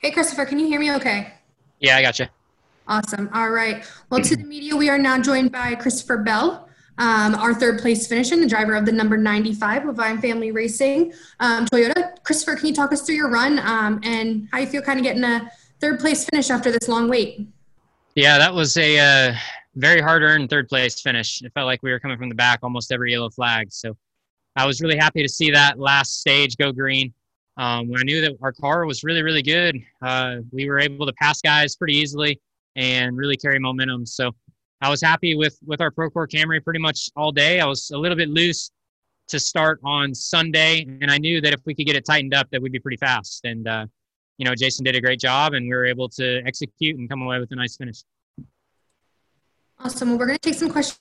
Hey, Christopher, can you hear me okay? Yeah, I gotcha. Awesome. All right. Well, to the media, we are now joined by Christopher Bell, our third place finisher, the driver of the number 95 Levine Family Racing Toyota. Christopher, can you talk us through your run and how you feel kind of getting a third place finish after this long wait? Yeah, that was a very hard-earned third place finish. It felt like we were coming from the back almost every yellow flag. So I was really happy to see that last stage go green. When I knew that our car was really, really good, we were able to pass guys pretty easily and really carry momentum. So I was happy with our Procore Camry pretty much all day. I was a little bit loose to start on Sunday, and I knew that if we could get it tightened up, that we'd be pretty fast. And Jason did a great job, and we were able to execute and come away with a nice finish. Awesome. Well, we're going to take some questions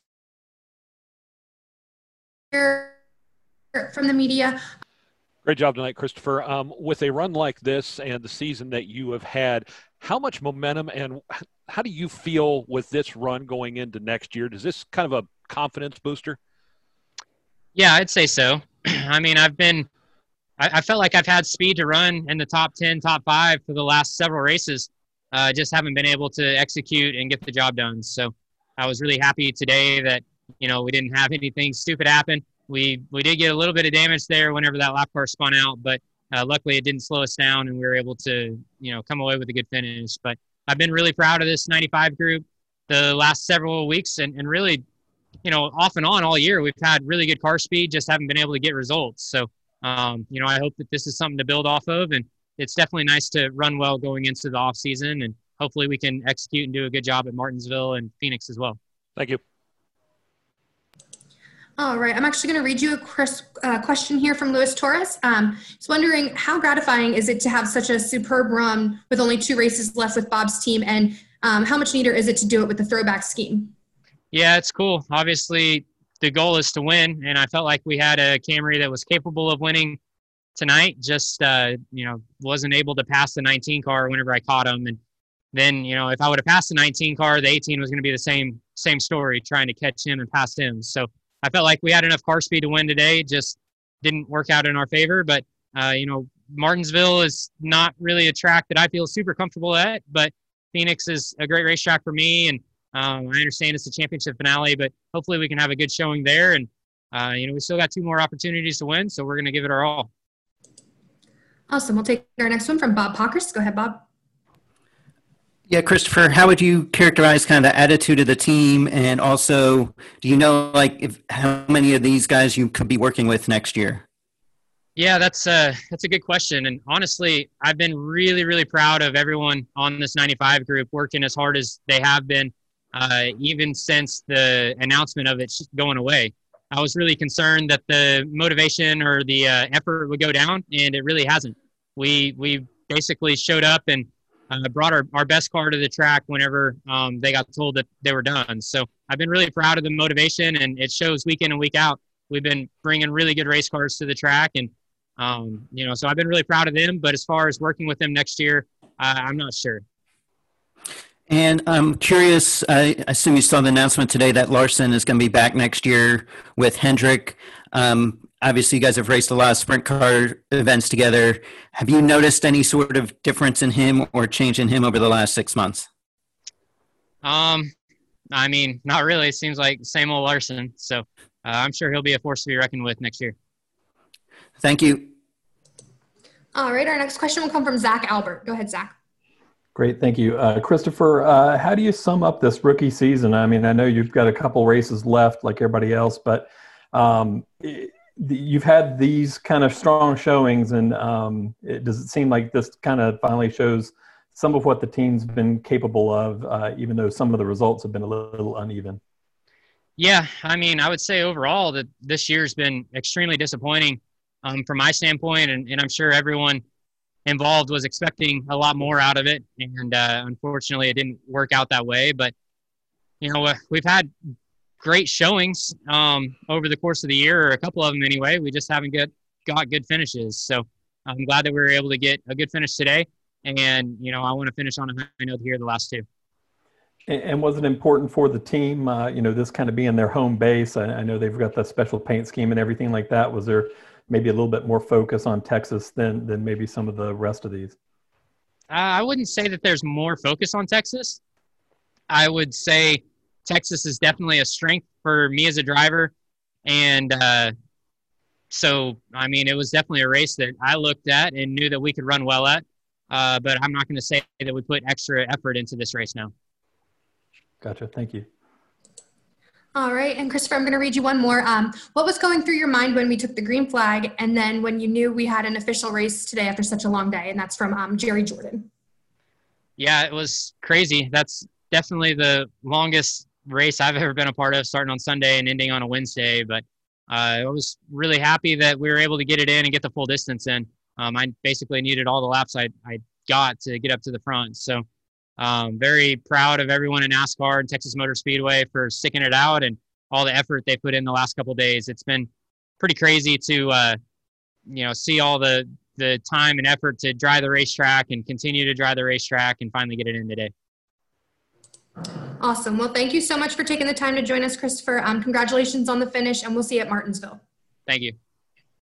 here from the media. Great job tonight, Christopher. With a run like this and the season that you have had, how much momentum and how do you feel with this run going into next year? Does this kind of a confidence booster? Yeah, I'd say so. I mean, I felt like I've had speed to run in the top 10, top 5 for the last several races. Just haven't been able to execute and get the job done. So I was really happy today that, we didn't have anything stupid happen. We did get a little bit of damage there whenever that lap car spun out, but luckily it didn't slow us down and we were able to, come away with a good finish. But I've been really proud of this 95 group the last several weeks and really, off and on all year, we've had really good car speed, just haven't been able to get results. So, I hope that this is something to build off of, and it's definitely nice to run well going into the off season, and hopefully we can execute and do a good job at Martinsville and Phoenix as well. Thank you. All right, I'm actually going to read you a question here from Luis Torres. He's wondering, how gratifying is it to have such a superb run with only 2 races left with Bob's team, and how much neater is it to do it with the throwback scheme? Yeah, it's cool. Obviously, the goal is to win, and I felt like we had a Camry that was capable of winning tonight. Just wasn't able to pass the 19 car whenever I caught him, and then if I would have passed the 19 car, the 18 was going to be the same story, trying to catch him and pass him. So I felt like we had enough car speed to win today. Just didn't work out in our favor. But, Martinsville is not really a track that I feel super comfortable at. But Phoenix is a great racetrack for me. And I understand it's the championship finale, but hopefully we can have a good showing there. And, we still got 2 more opportunities to win. So we're going to give it our all. Awesome. We'll take our next one from Bob Pockers. Go ahead, Bob. Yeah, Christopher, how would you characterize kind of the attitude of the team? And also, do you know, how many of these guys you could be working with next year? Yeah, that's a good question. And honestly, I've been really, really proud of everyone on this 95 group working as hard as they have been, even since the announcement of it going away. I was really concerned that the motivation or the effort would go down, and it really hasn't. We basically showed up and brought our best car to the track whenever they got told that they were done. So I've been really proud of the motivation, and it shows week in and week out. We've been bringing really good race cars to the track, and so I've been really proud of them. But as far as working with them next year, I'm not sure. And I'm curious, I assume you saw the announcement today that Larson is going to be back next year with Hendrick. Obviously, you guys have raced a lot of sprint car events together. Have you noticed any sort of difference in him or change in him over the last 6 months? I mean, not really. It seems like same old Larson. So I'm sure he'll be a force to be reckoned with next year. Thank you. All right, our next question will come from Zach Albert. Go ahead, Zach. Great, thank you. Christopher, how do you sum up this rookie season? I mean, I know you've got a couple races left like everybody else, but you've had these kind of strong showings, and does it seem like this kind of finally shows some of what the team's been capable of, even though some of the results have been a little uneven? Yeah, I mean, I would say overall that this year's been extremely disappointing from my standpoint, and I'm sure everyone involved was expecting a lot more out of it, and unfortunately it didn't work out that way. But we've had great showings over the course of the year, or a couple of them anyway. We just haven't got good finishes. So I'm glad that we were able to get a good finish today, and I want to finish on a high note here the last 2. And was it important for the team, this kind of being their home base? I know they've got the special paint scheme and everything like that. Was there maybe a little bit more focus on Texas than maybe some of the rest of these? I wouldn't say that there's more focus on Texas. I would say Texas is definitely a strength for me as a driver. And so, I mean, it was definitely a race that I looked at and knew that we could run well at. But I'm not going to say that we put extra effort into this race now. Gotcha. Thank you. All right. And Christopher, I'm going to read you one more. What was going through your mind when we took the green flag and then when you knew we had an official race today after such a long day? And that's from Jerry Jordan. Yeah, it was crazy. That's definitely the longest race I've ever been a part of, starting on Sunday and ending on a Wednesday. But I was really happy that we were able to get it in and get the full distance in. I basically needed all the laps I got to get up to the front. So very proud of everyone in NASCAR and Texas Motor Speedway for sticking it out and all the effort they put in the last couple of days. It's been pretty crazy to, see all the time and effort to drive the racetrack and continue to drive the racetrack and finally get it in today. Awesome. Well, thank you so much for taking the time to join us, Christopher. Congratulations on the finish, and we'll see you at Martinsville. Thank you.